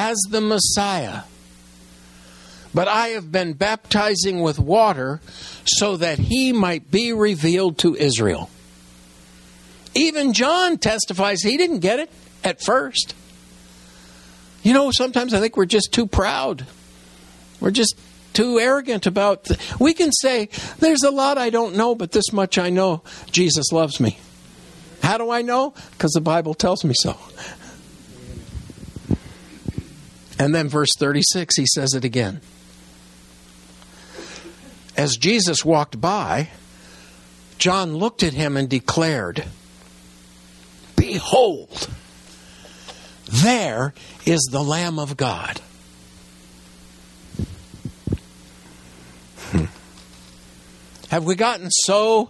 as the Messiah. But I have been baptizing with water so that he might be revealed to Israel. Even John testifies he didn't get it at first. You know, sometimes I think we're just too proud. We're just too arrogant about... We can say, there's a lot I don't know, but this much I know. Jesus loves me. How do I know? Because the Bible tells me so. And then verse 36, he says it again. As Jesus walked by, John looked at him and declared, "Behold, there is the Lamb of God." Have we gotten so...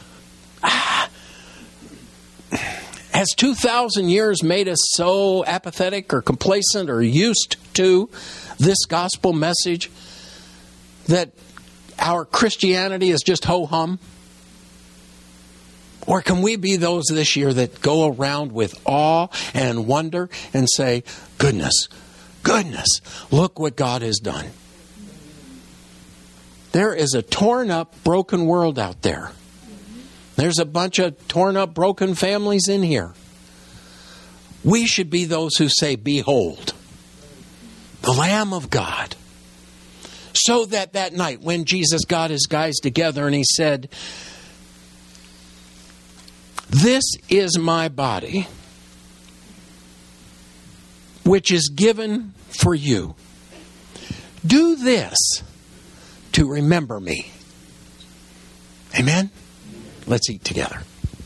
Has 2,000 years made us so apathetic or complacent or used to this gospel message that our Christianity is just ho-hum? Or can we be those this year that go around with awe and wonder and say, goodness, look what God has done. There is a torn up, broken world out there. There's a bunch of torn up, broken families in here. We should be those who say, behold, the Lamb of God. So that night when Jesus got his guys together and he said, "This is my body, which is given for you. Do this to remember me." Amen? Let's eat together.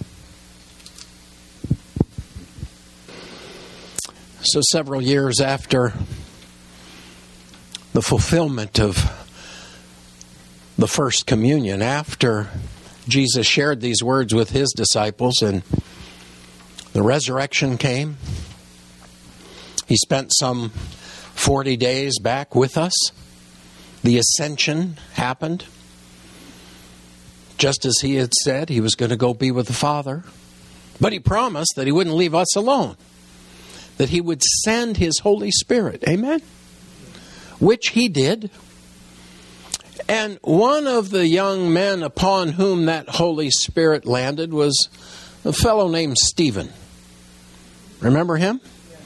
So several years after the fulfillment of the first communion, after Jesus shared these words with his disciples and the resurrection came, he spent some 40 days back with us. The ascension happened. Just as he had said, he was going to go be with the Father. But he promised that he wouldn't leave us alone. That he would send his Holy Spirit. Amen? Which he did. And one of the young men upon whom that Holy Spirit landed was a fellow named Stephen. Remember him?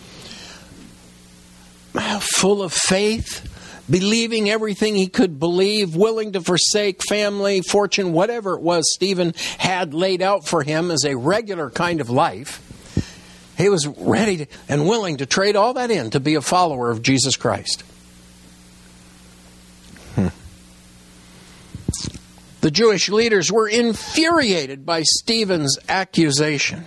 Full of faith, believing everything he could believe, willing to forsake family, fortune, whatever it was Stephen had laid out for him as a regular kind of life. He was ready and willing to trade all that in to be a follower of Jesus Christ. The Jewish leaders were infuriated by Stephen's accusation.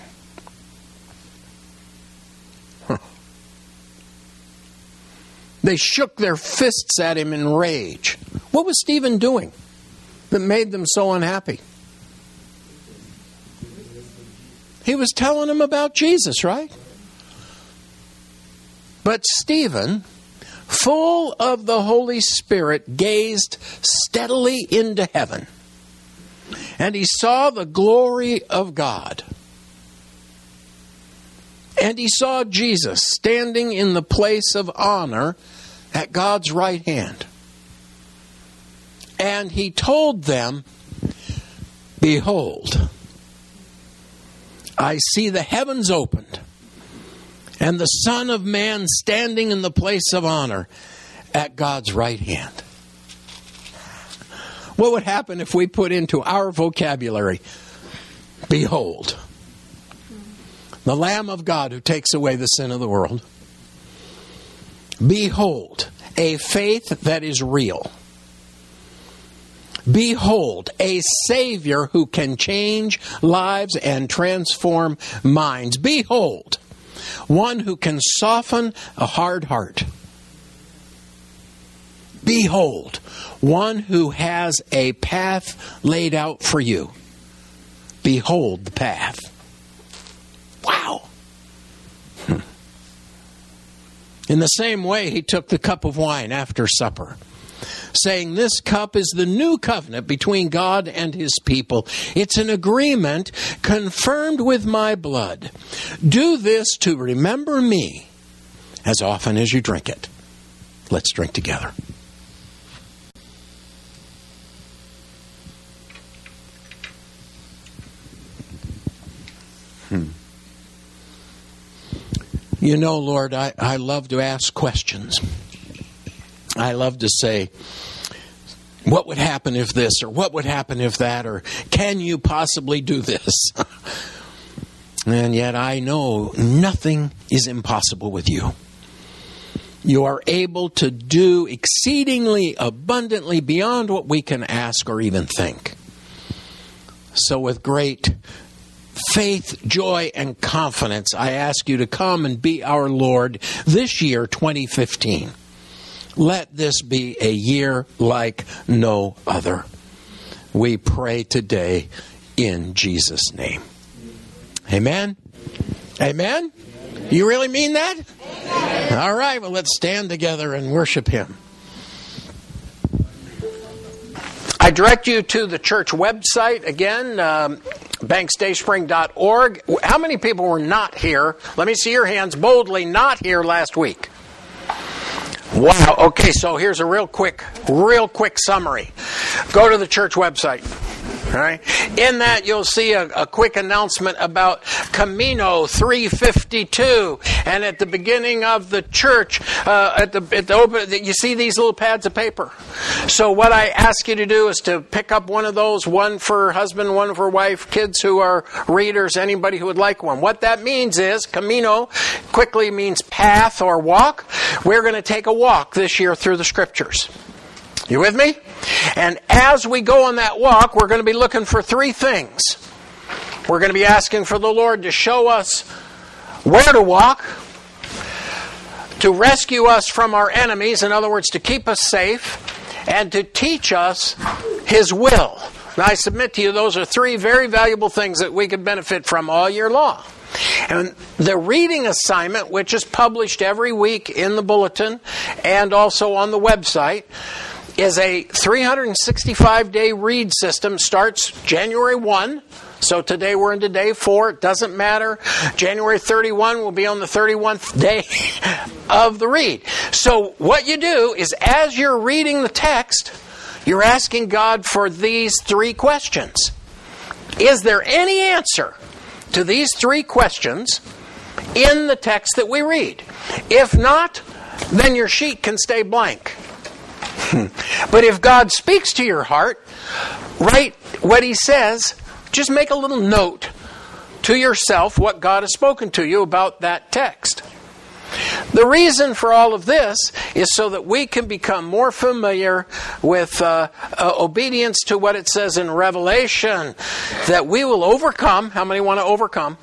They shook their fists at him in rage. What was Stephen doing that made them so unhappy? He was telling them about Jesus, right? But Stephen, full of the Holy Spirit, gazed steadily into heaven. And he saw the glory of God. And he saw Jesus standing in the place of honor at God's right hand. And he told them, "Behold, I see the heavens opened, and the Son of Man standing in the place of honor at God's right hand." What would happen if we put into our vocabulary, "Behold, the Lamb of God who takes away the sin of the world"? Behold, a faith that is real. Behold, a Savior who can change lives and transform minds. Behold, one who can soften a hard heart. Behold, one who has a path laid out for you. Behold the path. Wow. In the same way, he took the cup of wine after supper, saying, "This cup is the new covenant between God and his people. It's an agreement confirmed with my blood. Do this to remember me as often as you drink it. Let's drink together. You know, Lord, I love to ask questions. I love to say, what would happen if this, or what would happen if that, or can you possibly do this? And yet I know nothing is impossible with you. You are able to do exceedingly abundantly beyond what we can ask or even think. So with great faith, joy, and confidence, I ask you to come and be our Lord this year, 2015. Let this be a year like no other. We pray today in Jesus' name. Amen? Amen? You really mean that? Amen. All right, well, let's stand together and worship Him. I direct you to the church website again, banksdayspring.org. How many people were not here? Let me see your hands boldly, not here last week. Wow. Okay, so here's a real quick summary. Go to the church website. All right. In that, you'll see a quick announcement about Camino 352, and at the beginning of the church, at the open, you see these little pads of paper. So what I ask you to do is to pick up one of those, one for husband, one for wife, kids who are readers, anybody who would like one. What that means is Camino quickly means path or walk. We're going to take a walk this year through the Scriptures. You with me? And as we go on that walk, we're going to be looking for three things. We're going to be asking for the Lord to show us where to walk, to rescue us from our enemies, in other words, to keep us safe, and to teach us His will. Now, I submit to you, those are three very valuable things that we could benefit from all year long. And the reading assignment, which is published every week in the bulletin and also on the website, is a 365-day read system. Starts January 1. So today we're into day 4. It doesn't matter. January 31 will be on the 31st day of the read. So what you do is, as you're reading the text, you're asking God for these three questions. Is there any answer to these three questions in the text that we read? If not, then your sheet can stay blank. But if God speaks to your heart, write what He says. Just make a little note to yourself what God has spoken to you about that text. The reason for all of this is so that we can become more familiar with obedience to what it says in Revelation, that we will overcome. How many want to overcome?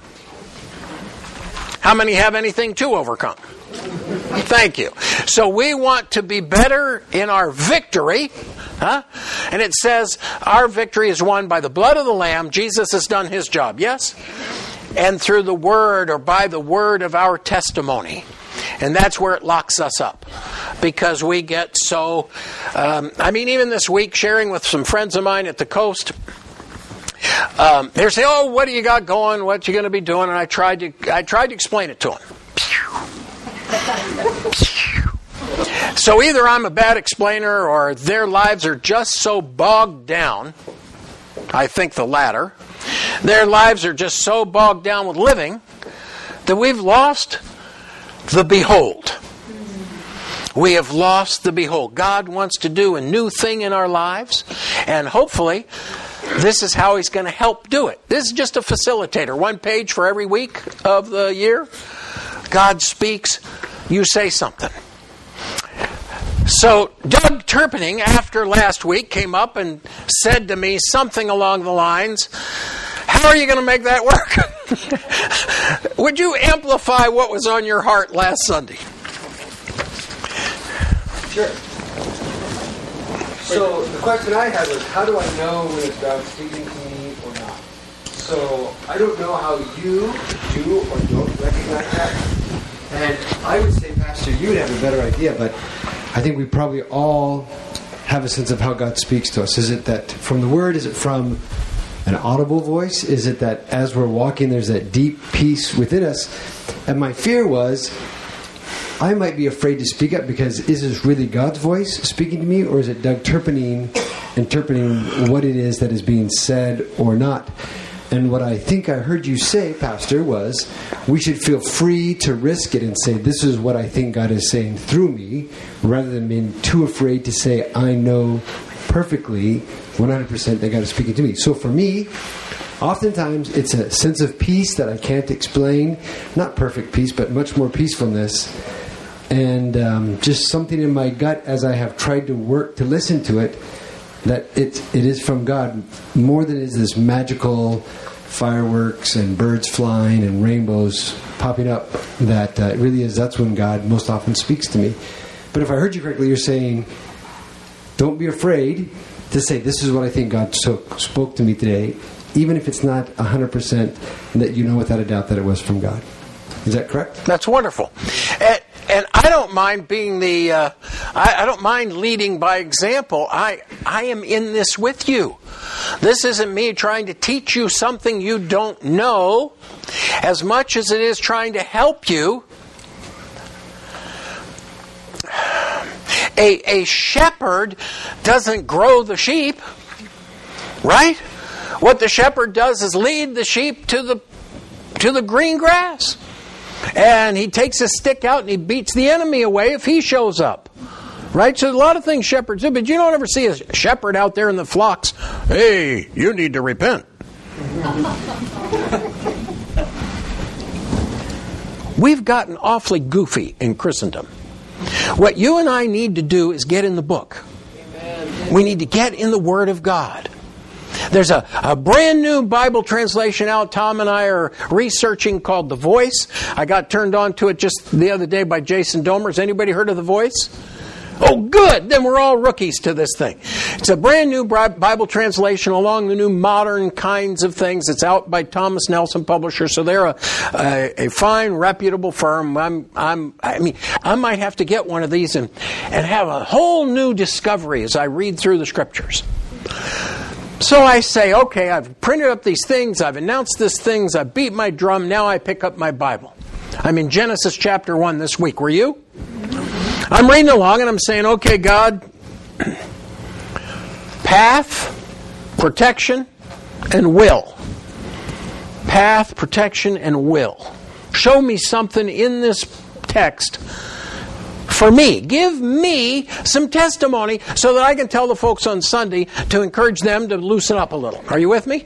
How many have anything to overcome? Thank you. So we want to be better in our victory. And it says our victory is won by the blood of the Lamb. Jesus has done His job, yes? And through the word, or by the word of our testimony. And that's where it locks us up. Because we get so... even this week, sharing with some friends of mine at the coast... they're saying, "Oh, what do you got going? What you going to be doing?" And I tried to explain it to them. So either I'm a bad explainer, or their lives are just so bogged down. I think the latter. Their lives are just so bogged down with living that we've lost the behold. We have lost the behold. God wants to do a new thing in our lives, and hopefully this is how He's going to help do it. This is just a facilitator. 1 page for every week of the year. God speaks, you say something. So Doug Turpening, after last week, came up and said to me something along the lines, "How are you going to make that work?" Would you amplify what was on your heart last Sunday? Sure. So the question I had was, how do I know when it's God speaking to me or not? So I don't know how you do or don't recognize that. And I would say, Pastor, you would have a better idea, but I think we probably all have a sense of how God speaks to us. Is it that from the Word? Is it from an audible voice? Is it that as we're walking, there's that deep peace within us? And my fear was, I might be afraid to speak up because is this really God's voice speaking to me, or is it Doug Turpinning interpreting what it is that is being said or not? And what I think I heard you say, Pastor, was we should feel free to risk it and say, this is what I think God is saying through me, rather than being too afraid to say, I know perfectly, 100% that God is speaking to me. So for me, oftentimes it's a sense of peace that I can't explain. Not perfect peace, but much more peacefulness. And just something in my gut as I have tried to work to listen to it, that it is from God more than it is this magical fireworks and birds flying and rainbows popping up. That it really is, that's when God most often speaks to me. But if I heard you correctly, you're saying, don't be afraid to say, this is what I think God spoke to me today, even if it's not 100%, that you know without a doubt that it was from God. Is that correct? That's wonderful. And I don't mind being I don't mind leading by example. I am in this with you. This isn't me trying to teach you something you don't know, as much as it is trying to help you. A shepherd doesn't grow the sheep, right? What the shepherd does is lead the sheep to the green grass. And he takes his stick out and he beats the enemy away if he shows up. Right? So a lot of things shepherds do, but you don't ever see a shepherd out there in the flocks. Hey, you need to repent. We've gotten awfully goofy in Christendom. What you and I need to do is get in the book. Amen. We need to get in the Word of God. There's a brand new Bible translation out Tom and I are researching called The Voice. I got turned on to it just the other day by Jason Domer. Has anybody heard of The Voice? Oh, good. Then we're all rookies to this thing. It's a brand new Bible translation along the new modern kinds of things. It's out by Thomas Nelson Publishers, so they're a fine, reputable firm. I might have to get one of these and have a whole new discovery as I read through the Scriptures. So I say, okay, I've printed up these things, I've announced these things, I beat my drum, now I pick up my Bible. I'm in Genesis chapter 1 this week. Were you? I'm reading along and I'm saying, okay, God, path, protection, and will. Path, protection, and will. Show me something in this text for me. Give me some testimony so that I can tell the folks on Sunday to encourage them to loosen up a little. Are you with me?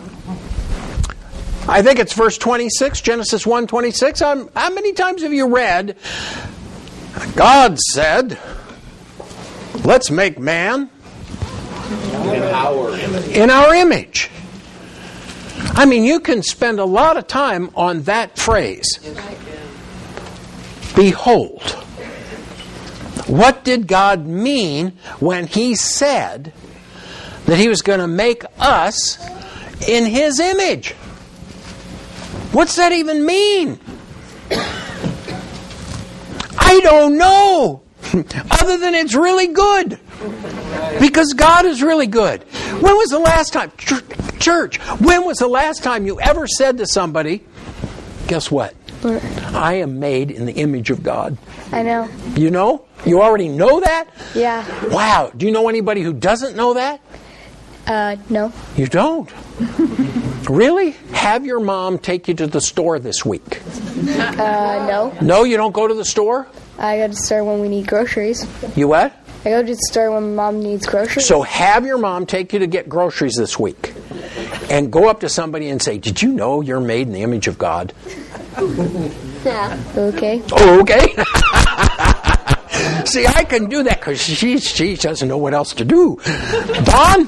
I think it's verse 26, Genesis 1:26. How many times have you read, God said, let's make man in our image. I mean, you can spend a lot of time on that phrase. Behold. What did God mean when He said that He was going to make us in His image? What's that even mean? I don't know. Other than it's really good. Because God is really good. When was the last time, church, when was the last time you ever said to somebody, guess what? I am made in the image of God. I know. You know? You already know that? Yeah. Wow. Do you know anybody who doesn't know that? No. You don't? Really? Have your mom take you to the store this week? No. No, you don't go to the store? I go to the store when we need groceries. You what? I go to the store when Mom needs groceries. So have your mom take you to get groceries this week. And go up to somebody and say, did you know you're made in the image of God? Yeah. Okay. Oh, okay. See, I can do that because she doesn't know what else to do. Don?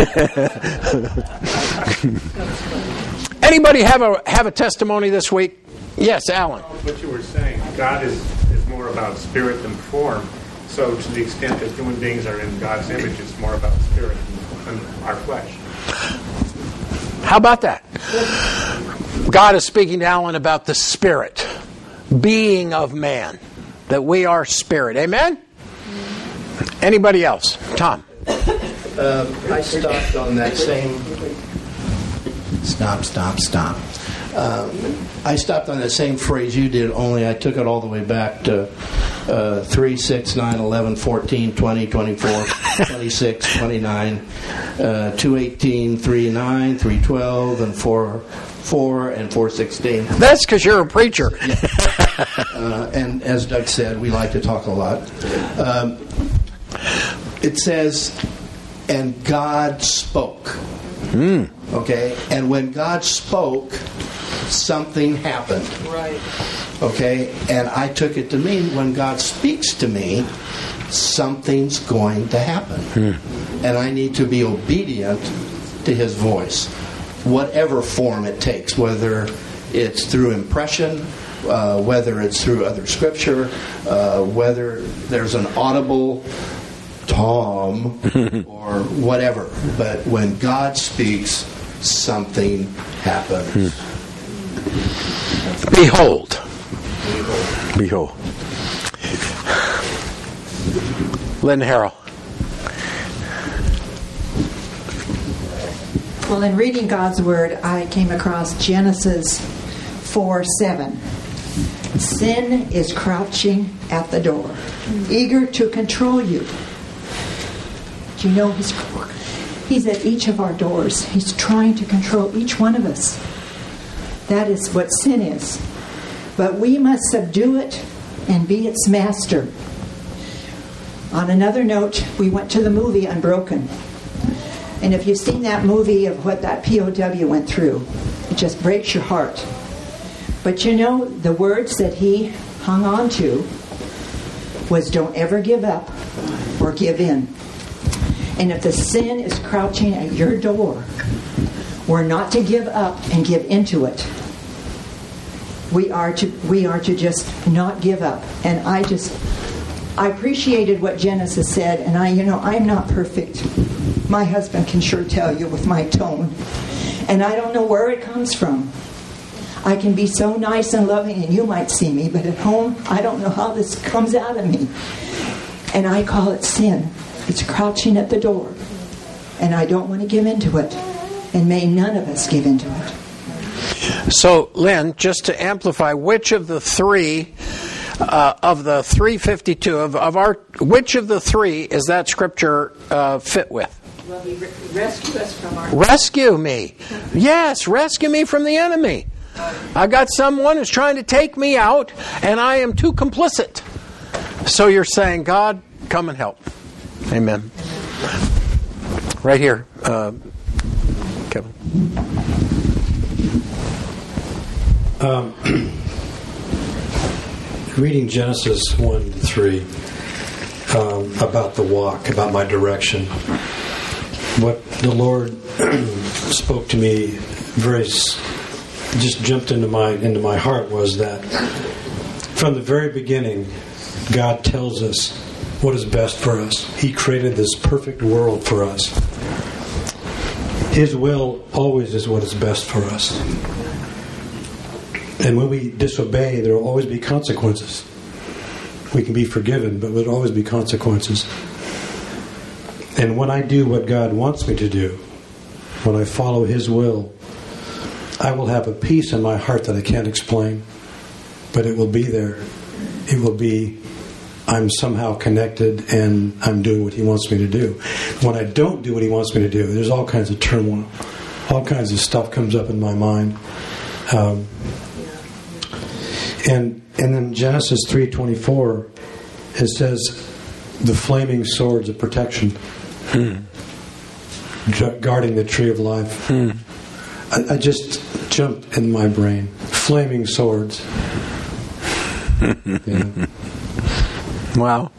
Anybody have a testimony this week? Yes, Alan. What you were saying, God is more about spirit than form. So to the extent that human beings are in God's image, it's more about spirit than our flesh. How about that? God is speaking to Alan about the spirit, being of man, that we are spirit. Amen? Anybody else? Tom? I stopped on that same... Stop. I stopped on the same phrase you did, only I took it all the way back to 3, 6, 9, 11, 14, 20, 24, 26, 29, 2:18, 3:9, 3:12, and 4:4, and 4:16. That's because you're a preacher. And as Doug said, we like to talk a lot. It says, and God spoke. Okay? And when God spoke, something happened. Right. Okay? And I took it to mean when God speaks to me, something's going to happen. And I need to be obedient to His voice, whatever form it takes, whether it's through impression, whether it's through other scripture, whether there's an audible Tom or whatever. But when God speaks, something happens. Behold. Behold. Lynn Harrell. Well, in reading God's Word, I came across Genesis 4:7. Sin is crouching at the door, eager to control you. Do you know He's at each of our doors. He's trying to control each one of us. That is what sin is. But we must subdue it and be its master. On another note, we went to the movie Unbroken. And if you've seen that movie of what that POW went through, it just breaks your heart. But you know, the words that he hung on to was don't ever give up or give in. And if the sin is crouching at your door, we're not to give up and give into it. We are to just not give up. And I appreciated what Genesis said, and I'm not perfect. My husband can sure tell you with my tone. And I don't know where it comes from. I can be so nice and loving, and you might see me, but at home, I don't know how this comes out of me. And I call it sin. It's crouching at the door. And I don't want to give into it. And may none of us give into it. So, Lynn, just to amplify, which of the three, of the 352, which of the three is that scripture fit with? Well, he rescue us from our... Rescue me. Yes, rescue me from the enemy. I got someone who's trying to take me out, and I am too complicit. So you're saying, God, come and help. Amen. Right here, Kevin. Reading Genesis 1-3 about the walk, about my direction. What the Lord spoke to me just jumped into my heart was that from the very beginning, God tells us what is best for us. He created this perfect world for us. His will always is what is best for us. And when we disobey, there will always be consequences. We can be forgiven, but there will always be consequences. And when I do what God wants me to do, when I follow His will, I will have a peace in my heart that I can't explain, but it will be there. It will be, I'm somehow connected and I'm doing what He wants me to do. When I don't do what He wants me to do, there's all kinds of turmoil. All kinds of stuff comes up in my mind. And in Genesis 3:24, it says, the flaming swords of protection, guarding the tree of life. I just jumped in my brain. Flaming swords. Yeah. Wow.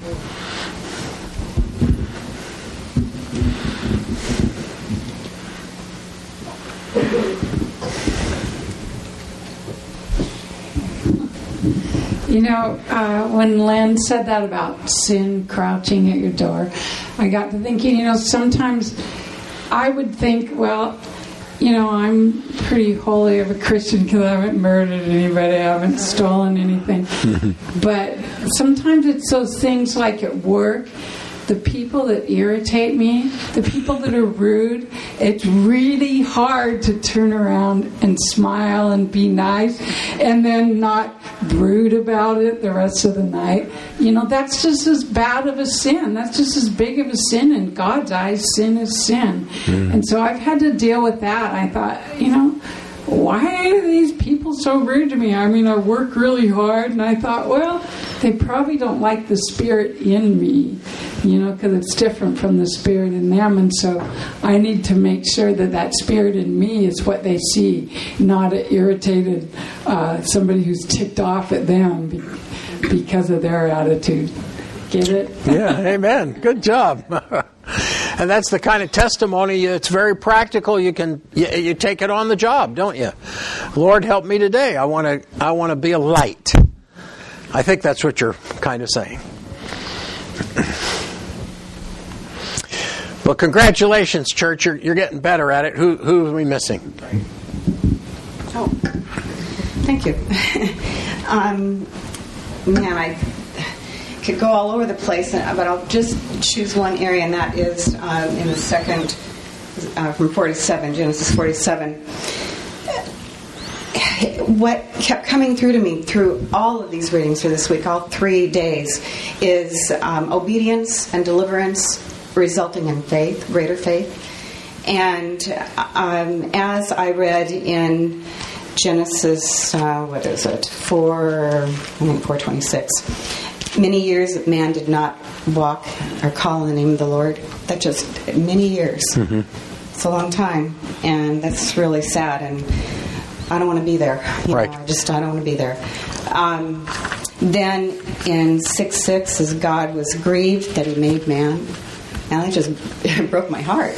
You know, when Len said that about sin crouching at your door, I got to thinking, sometimes I would think, well, I'm pretty holy of a Christian because I haven't murdered anybody, I haven't stolen anything. But sometimes it's those things like at work the people that irritate me, the people that are rude, it's really hard to turn around and smile and be nice and then not brood about it the rest of the night. That's just as bad of a sin. That's just as big of a sin in God's eyes. Sin is sin. And so I've had to deal with that. I thought, why are these people so rude to me? I mean, I work really hard, and I thought, well, they probably don't like the spirit in me, because it's different from the spirit in them. And so I need to make sure that spirit in me is what they see, not an irritated somebody who's ticked off at them because of their attitude. Get it? Yeah, amen. Good job. And that's the kind of testimony, it's very practical. You take it on the job, don't you? Lord, help me today. I want to be a light. I think that's what you're kind of saying. Well, congratulations, church. You're getting better at it. Who are we missing? Oh, thank you. Man, I could go all over the place, but I'll just choose one area, and that is in the second, from 47, Genesis 47. What kept coming through to me through all of these readings for this week, all 3 days, is obedience and deliverance resulting in faith, greater faith. And as I read in Genesis, 4:26, many years that man did not walk or call in the name of the Lord. That just many years. Mm-hmm. It's a long time, and that's really sad. And I don't want to be there. Right. I don't want to be there. Then in 6:6, as God was grieved that He made man, and that just broke my heart.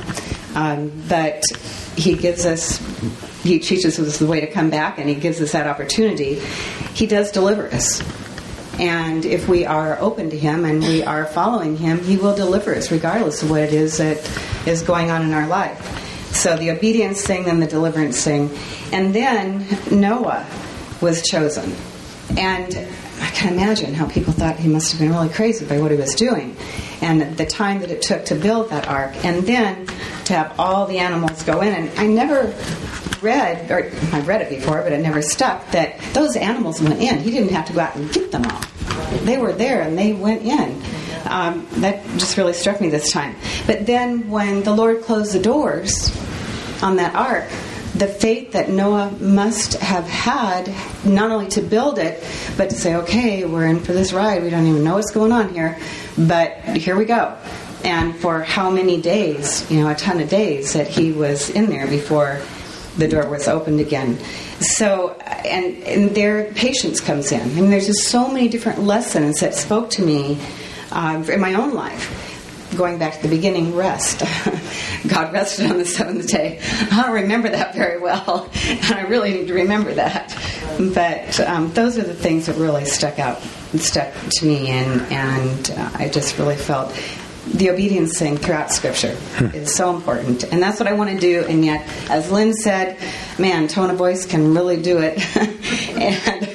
But He gives us. He teaches us the way to come back, and He gives us that opportunity. He does deliver us. And if we are open to Him and we are following Him, He will deliver us regardless of what it is that is going on in our life. So the obedience thing and the deliverance thing. And then Noah was chosen. And I can imagine how people thought he must have been really crazy by what he was doing. And the time that it took to build that ark. And then to have all the animals go in. And I never read, or I've read it before, but it never stuck, that those animals went in. He didn't have to go out and get them all. They were there and they went in. That just really struck me this time. But then when the Lord closed the doors on that ark, the faith that Noah must have had, not only to build it, but to say, okay, we're in for this ride. We don't even know what's going on here, but here we go. And for how many days, a ton of days that he was in there before the door was opened again. So, and their patience comes in. I mean, there's just so many different lessons that spoke to me in my own life. Going back to the beginning, rest. God rested on the seventh day. I don't remember that very well, and I really need to remember that. But those are the things that really stuck to me, and I just really felt the obedience thing throughout Scripture is so important. And that's what I want to do. And yet, as Lynn said, man, tone of voice can really do it. And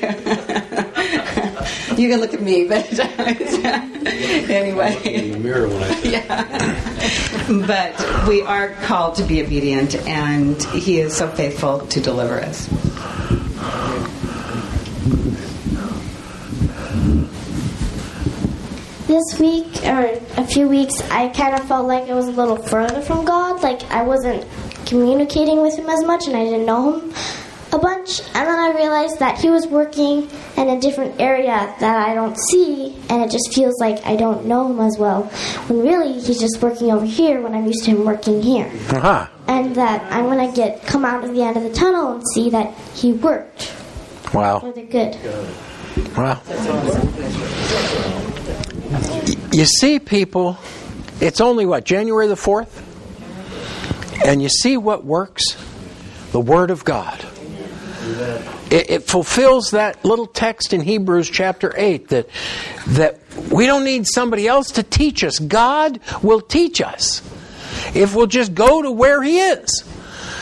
you can look at me, but anyway. In the mirror when I say. Yeah. But we are called to be obedient, and He is so faithful to deliver us. This week, or a few weeks, I kind of felt like I was a little further from God. Like I wasn't communicating with Him as much, and I didn't know Him a bunch. And then I realized that He was working in a different area that I don't see, and it just feels like I don't know Him as well. When really, He's just working over here when I'm used to Him working here. Uh-huh. And that I'm going to come out of the end of the tunnel and see that He worked. Wow. For the good. Wow. You see, people, it's only January the 4th? And you see what works? The Word of God. It fulfills that little text in Hebrews chapter 8 that we don't need somebody else to teach us. God will teach us if we'll just go to where He is.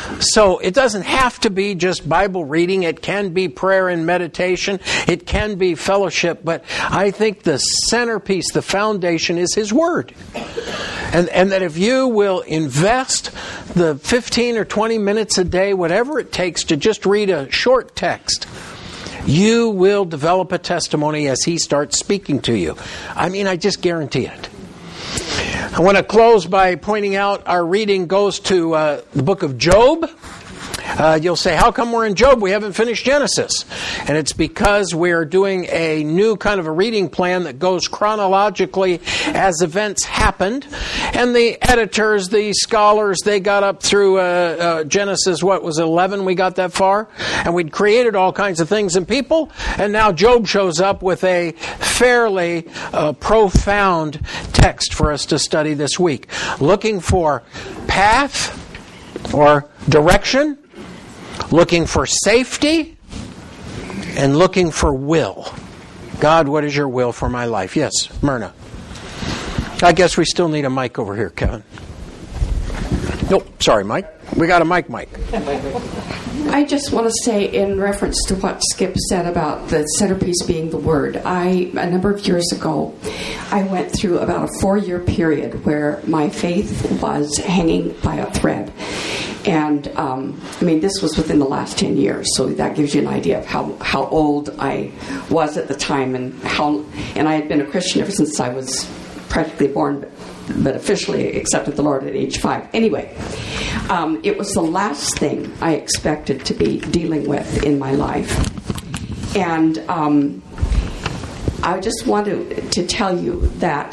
So it doesn't have to be just Bible reading. It can be prayer and meditation. It can be fellowship. But I think the centerpiece, the foundation is His Word. And that if you will invest the 15 or 20 minutes a day, whatever it takes, to just read a short text, you will develop a testimony as He starts speaking to you. I mean, I just guarantee it. I want to close by pointing out our reading goes to the book of Job. You'll say, how come we're in Job? We haven't finished Genesis. And it's because we're doing a new kind of a reading plan that goes chronologically as events happened. And the editors, the scholars, they got up through Genesis, 11? We got that far? And we'd created all kinds of things and people. And now Job shows up with a fairly profound text for us to study this week. Looking for path or direction, looking for safety, and looking for will. God, what is your will for my life? Yes, Myrna. I guess we still need a mic over here, Kevin. Nope, sorry, Mike. We got a mic. I just want to say, in reference to what Skip said about the centerpiece being the Word, a number of years ago, I went through about a 4-year period where my faith was hanging by a thread. And, this was within the last 10 years, so that gives you an idea of how old I was at the time, and I had been a Christian ever since I was practically born, but officially accepted the Lord at age 5. Anyway, it was the last thing I expected to be dealing with in my life. And I just want to tell you that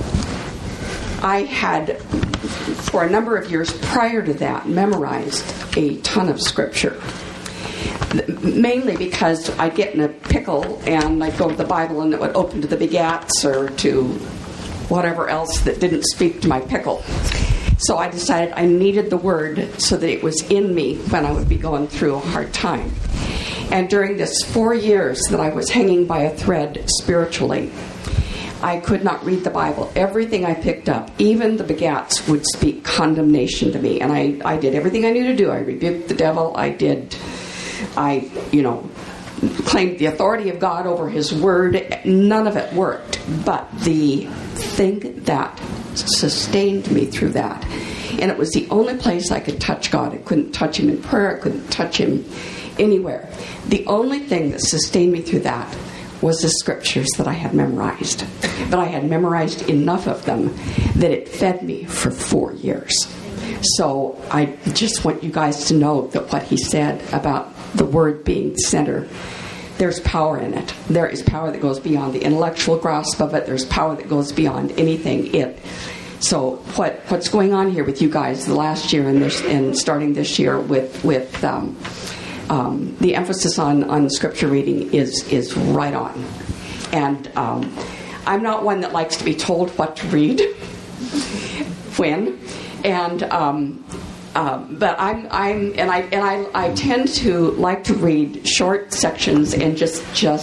I had, for a number of years prior to that, memorized a ton of Scripture. Mainly because I'd get in a pickle and I'd go to the Bible and it would open to the Begats or to whatever else that didn't speak to my pickle. So I decided I needed the Word so that it was in me when I would be going through a hard time. And during this 4 years that I was hanging by a thread spiritually, I could not read the Bible. Everything I picked up, even the Begats, would speak condemnation to me. And I did everything I knew to do. I rebuked the devil. I claimed the authority of God over His Word. None of it worked. But the thing that sustained me through that, and it was the only place I could touch God. I couldn't touch Him in prayer. I couldn't touch Him anywhere. The only thing that sustained me through that was the Scriptures that I had memorized. But I had memorized enough of them that it fed me for 4 years. So I just want you guys to know that what he said about the Word being the center, there's power in it. There is power that goes beyond the intellectual grasp of it. There's power that goes beyond anything. So what's going on here with you guys the last year and starting this year with the emphasis on Scripture reading is right on. And I'm not one that likes to be told what to read when, and but I tend to like to read short sections and just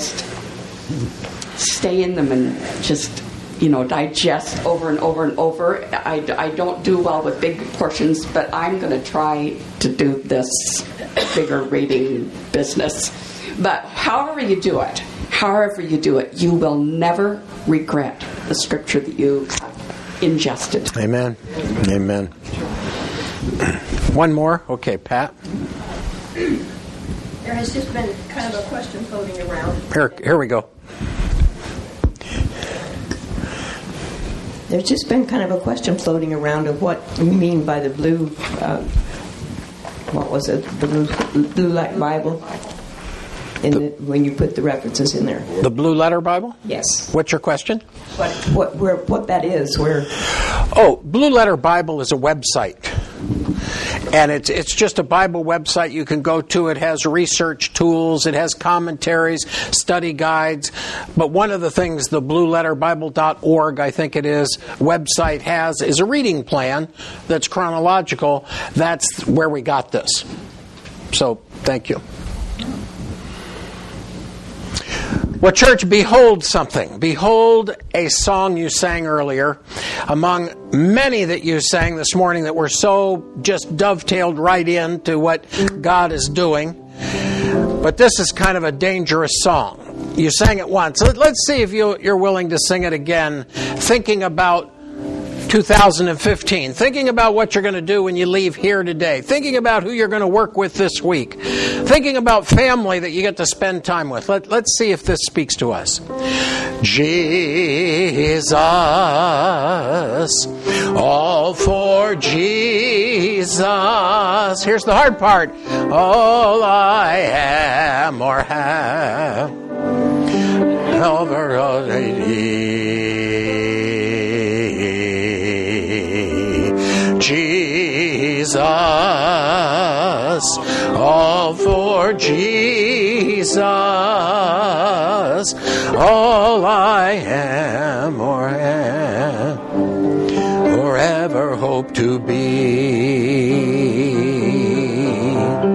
stay in them and just digest over and over and over. I don't do well with big portions, but I'm going to try to do this bigger reading business. But however you do it, you will never regret the Scripture that you ingested. Amen. Amen. One more? Okay, Pat. There has just been kind of a question floating around. Here we go. There's just been kind of a question floating around of what you mean by the blue, the blue light Bible, when you put the references in there. The Blue Letter Bible? Yes. What's your question? What that is? Oh, Blue Letter Bible is a website. And it's just a Bible website you can go to. It has research tools. It has commentaries, study guides. But one of the things the blueletterbible.org, I think it is, website has is a reading plan that's chronological. That's where we got this. So, thank you. Well, church, behold something. Behold a song you sang earlier, among many that you sang this morning that were so just dovetailed right into what God is doing. But this is kind of a dangerous song. You sang it once. Let's see if you're willing to sing it again, thinking about 2015, thinking about what you're going to do when you leave here today, thinking about who you're going to work with this week, thinking about family that you get to spend time with. Let's see if this speaks to us. Jesus, all for Jesus. Here's the hard part. All I am or have, Jesus, all for Jesus, all I am or have, or ever hope to be.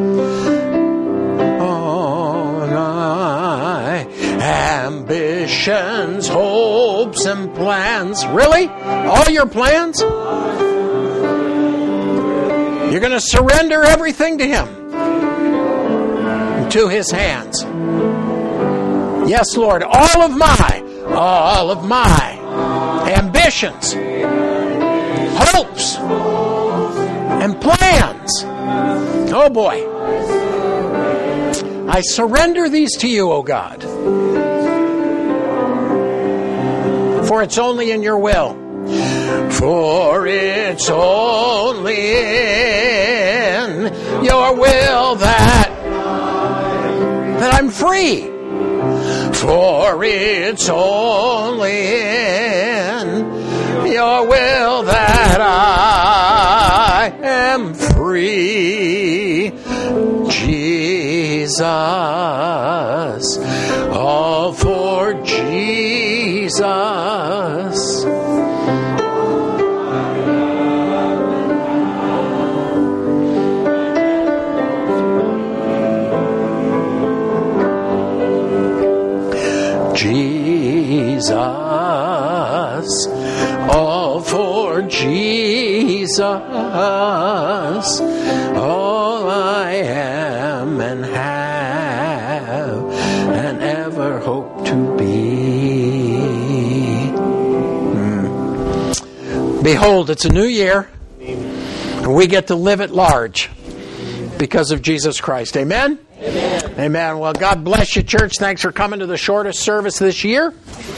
All my ambitions, hopes, and plans. Really? All your plans? You're going to surrender everything to Him, to His hands. Yes, Lord, all of my ambitions, hopes, and plans. Oh boy. I surrender these to you, O God. For it's only in your will. For it's only in your will that I'm free. For it's only in your will that I am free. Jesus, all for Jesus. Jesus, all for Jesus, all I am and have and ever hope to be. Behold, it's a new year, and we get to live at large because of Jesus Christ. Amen? Amen. Amen. Well, God bless you, church. Thanks for coming to the shortest service this year.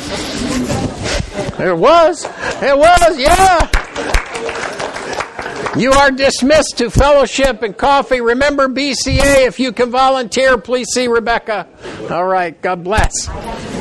It was, yeah. You are dismissed to fellowship and coffee. Remember BCA, if you can volunteer, please see Rebecca. All right, God bless.